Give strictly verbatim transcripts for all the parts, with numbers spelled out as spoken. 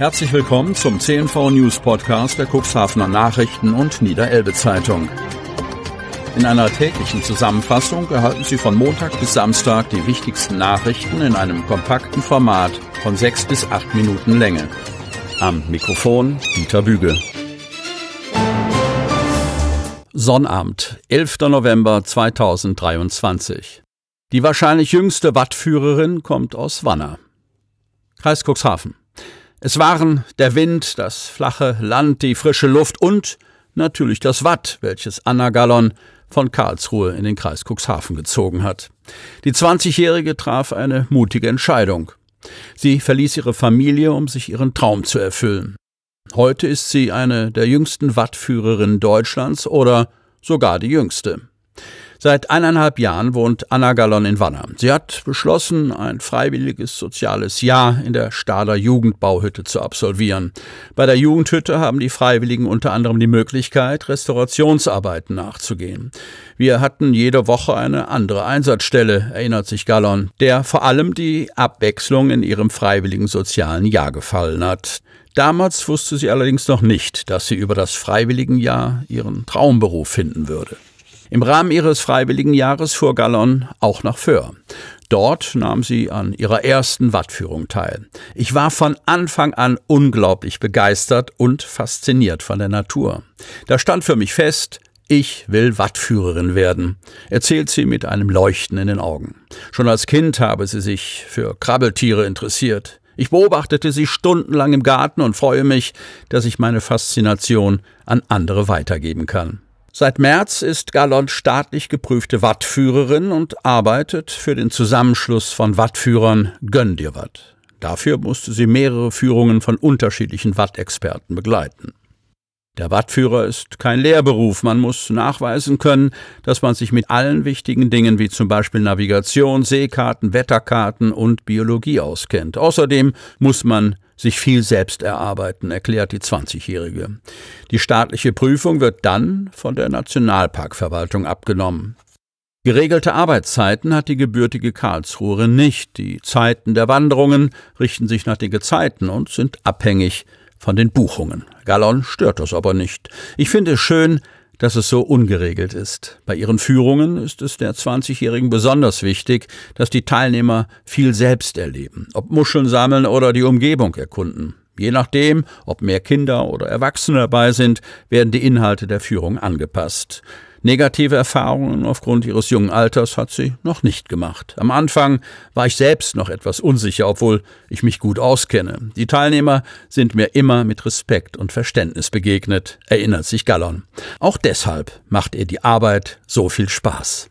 Herzlich willkommen zum C N V News Podcast der Cuxhavener Nachrichten und Niederelbe Zeitung. In einer täglichen Zusammenfassung erhalten Sie von Montag bis Samstag die wichtigsten Nachrichten in einem kompakten Format von sechs bis acht Minuten Länge. Am Mikrofon Dieter Büge. Sonnabend, elfter November zweitausenddreiundzwanzig. Die wahrscheinlich jüngste Wattführerin kommt aus Wanner. Kreis Cuxhaven. Es waren der Wind, das flache Land, die frische Luft und natürlich das Watt, welches Anna Gallon von Karlsruhe in den Kreis Cuxhaven gezogen hat. Die zwanzigjährige traf eine mutige Entscheidung. Sie verließ ihre Familie, um sich ihren Traum zu erfüllen. Heute ist sie eine der jüngsten Wattführerinnen Deutschlands oder sogar die jüngste. Seit eineinhalb Jahren wohnt Anna Gallon in Wanner. Sie hat beschlossen, ein freiwilliges soziales Jahr in der Stahler Jugendbauhütte zu absolvieren. Bei der Jugendhütte haben die Freiwilligen unter anderem die Möglichkeit, Restaurationsarbeiten nachzugehen. Wir hatten jede Woche eine andere Einsatzstelle, erinnert sich Gallon, der vor allem die Abwechslung in ihrem freiwilligen sozialen Jahr gefallen hat. Damals wusste sie allerdings noch nicht, dass sie über das Freiwilligenjahr ihren Traumberuf finden würde. Im Rahmen ihres Freiwilligenjahres fuhr Gallon auch nach Föhr. Dort nahm sie an ihrer ersten Wattführung teil. Ich war von Anfang an unglaublich begeistert und fasziniert von der Natur. Da stand für mich fest, ich will Wattführerin werden, erzählt sie mit einem Leuchten in den Augen. Schon als Kind habe sie sich für Krabbeltiere interessiert. Ich beobachtete sie stundenlang im Garten und freue mich, dass ich meine Faszination an andere weitergeben kann. Seit März ist Gallon staatlich geprüfte Wattführerin und arbeitet für den Zusammenschluss von Wattführern Gönn dir Watt. Dafür musste sie mehrere Führungen von unterschiedlichen Wattexperten begleiten. Der Wattführer ist kein Lehrberuf. Man muss nachweisen können, dass man sich mit allen wichtigen Dingen wie zum Beispiel Navigation, Seekarten, Wetterkarten und Biologie auskennt. Außerdem muss man sich viel selbst erarbeiten, erklärt die zwanzigjährige. Die staatliche Prüfung wird dann von der Nationalparkverwaltung abgenommen. Geregelte Arbeitszeiten hat die gebürtige Karlsruherin nicht. Die Zeiten der Wanderungen richten sich nach den Gezeiten und sind abhängig von den Buchungen. Gallon stört das aber nicht. Ich finde es schön, dass es so ungeregelt ist. Bei ihren Führungen ist es der zwanzigjährigen besonders wichtig, dass die Teilnehmer viel selbst erleben, ob Muscheln sammeln oder die Umgebung erkunden. Je nachdem, ob mehr Kinder oder Erwachsene dabei sind, werden die Inhalte der Führung angepasst. Negative Erfahrungen aufgrund ihres jungen Alters hat sie noch nicht gemacht. Am Anfang war ich selbst noch etwas unsicher, obwohl ich mich gut auskenne. Die Teilnehmer sind mir immer mit Respekt und Verständnis begegnet, erinnert sich Gallon. Auch deshalb macht ihr die Arbeit so viel Spaß.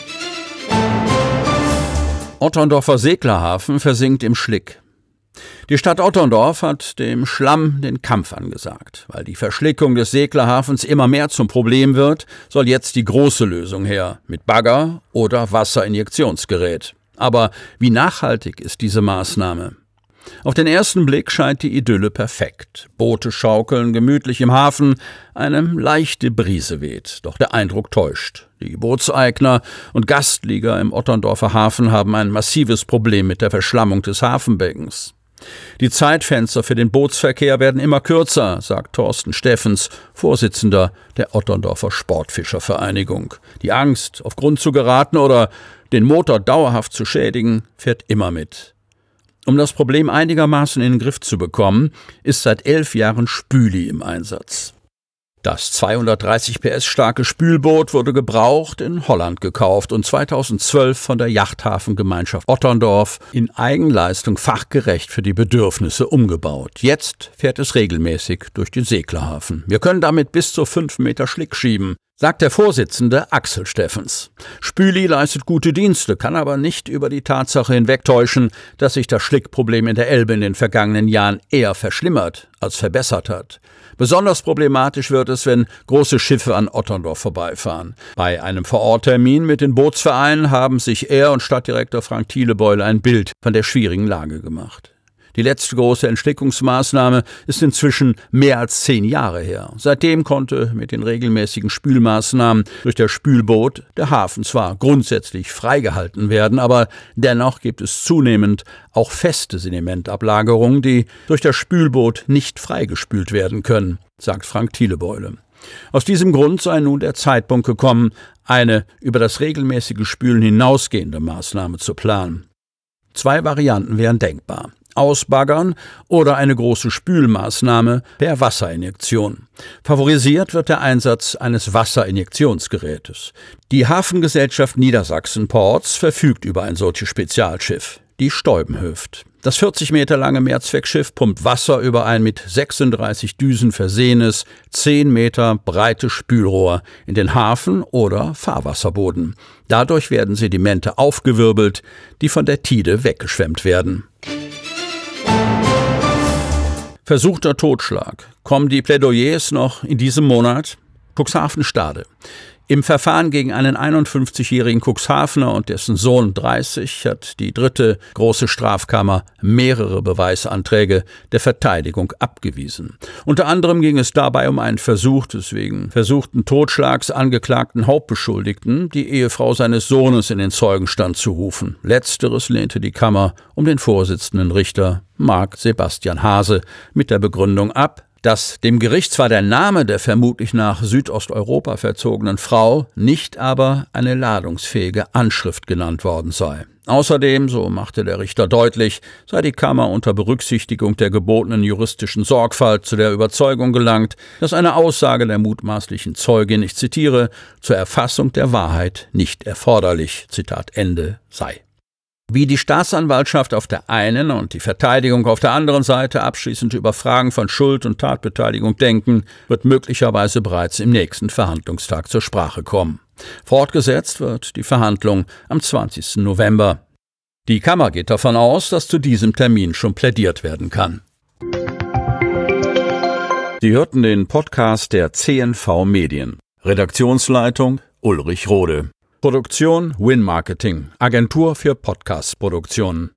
Otterndorfer Seglerhafen versinkt im Schlick. Die Stadt Otterndorf hat dem Schlamm den Kampf angesagt. Weil die Verschlickung des Seglerhafens immer mehr zum Problem wird, soll jetzt die große Lösung her, mit Bagger oder Wasserinjektionsgerät. Aber wie nachhaltig ist diese Maßnahme? Auf den ersten Blick scheint die Idylle perfekt. Boote schaukeln gemütlich im Hafen, eine leichte Brise weht. Doch der Eindruck täuscht. Die Bootseigner und Gastlieger im Otterndorfer Hafen haben ein massives Problem mit der Verschlammung des Hafenbeckens. Die Zeitfenster für den Bootsverkehr werden immer kürzer, sagt Thorsten Steffens, Vorsitzender der Otterndorfer Sportfischervereinigung. Die Angst, auf Grund zu geraten oder den Motor dauerhaft zu schädigen, fährt immer mit. Um das Problem einigermaßen in den Griff zu bekommen, ist seit elf Jahren Spüli im Einsatz. Das zweihundertdreißig P S starke Spülboot wurde gebraucht in Holland gekauft und zweitausendzwölf von der Yachthafengemeinschaft Otterndorf in Eigenleistung fachgerecht für die Bedürfnisse umgebaut. Jetzt fährt es regelmäßig durch den Seglerhafen. Wir können damit bis zu fünf Meter Schlick schieben, sagt der Vorsitzende Axel Steffens. Spüli leistet gute Dienste, kann aber nicht über die Tatsache hinwegtäuschen, dass sich das Schlickproblem in der Elbe in den vergangenen Jahren eher verschlimmert als verbessert hat. Besonders problematisch wird es, wenn große Schiffe an Otterndorf vorbeifahren. Bei einem Vororttermin mit den Bootsvereinen haben sich er und Stadtdirektor Frank Thielebeul ein Bild von der schwierigen Lage gemacht. Die letzte große Entschlickungsmaßnahme ist inzwischen mehr als zehn Jahre her. Seitdem konnte mit den regelmäßigen Spülmaßnahmen durch das Spülboot der Hafen zwar grundsätzlich freigehalten werden, aber dennoch gibt es zunehmend auch feste Sedimentablagerungen, die durch das Spülboot nicht freigespült werden können, sagt Frank Thielebeule. Aus diesem Grund sei nun der Zeitpunkt gekommen, eine über das regelmäßige Spülen hinausgehende Maßnahme zu planen. Zwei Varianten wären denkbar: Ausbaggern oder eine große Spülmaßnahme per Wasserinjektion. Favorisiert wird der Einsatz eines Wasserinjektionsgerätes. Die Hafengesellschaft Niedersachsen Ports verfügt über ein solches Spezialschiff, die Steubenhöft. Das vierzig Meter lange Mehrzweckschiff pumpt Wasser über ein mit sechsunddreißig Düsen versehenes, zehn Meter breites Spülrohr in den Hafen oder Fahrwasserboden. Dadurch werden Sedimente aufgewirbelt, die von der Tide weggeschwemmt werden. Versuchter Totschlag. Kommen die Plädoyers noch in diesem Monat? Cuxhaven-Stade. Im Verfahren gegen einen einundfünfzigjährigen Cuxhavener und dessen Sohn dreißig hat die dritte große Strafkammer mehrere Beweisanträge der Verteidigung abgewiesen. Unter anderem ging es dabei um einen Versuch des wegen versuchten Totschlags angeklagten Hauptbeschuldigten, die Ehefrau seines Sohnes in den Zeugenstand zu rufen. Letzteres lehnte die Kammer um den Vorsitzenden Richter Marc Sebastian Hase mit der Begründung ab, dass dem Gericht zwar der Name der vermutlich nach Südosteuropa verzogenen Frau, nicht aber eine ladungsfähige Anschrift genannt worden sei. Außerdem, so machte der Richter deutlich, sei die Kammer unter Berücksichtigung der gebotenen juristischen Sorgfalt zu der Überzeugung gelangt, dass eine Aussage der mutmaßlichen Zeugin, ich zitiere, zur Erfassung der Wahrheit nicht erforderlich, Zitat Ende, sei. Wie die Staatsanwaltschaft auf der einen und die Verteidigung auf der anderen Seite abschließend über Fragen von Schuld und Tatbeteiligung denken, wird möglicherweise bereits im nächsten Verhandlungstag zur Sprache kommen. Fortgesetzt wird die Verhandlung am zwanzigsten November. Die Kammer geht davon aus, dass zu diesem Termin schon plädiert werden kann. Sie hörten den Podcast der C N V Medien. Redaktionsleitung Ulrich Rode. Produktion Win Marketing, Agentur für Podcast-Produktionen.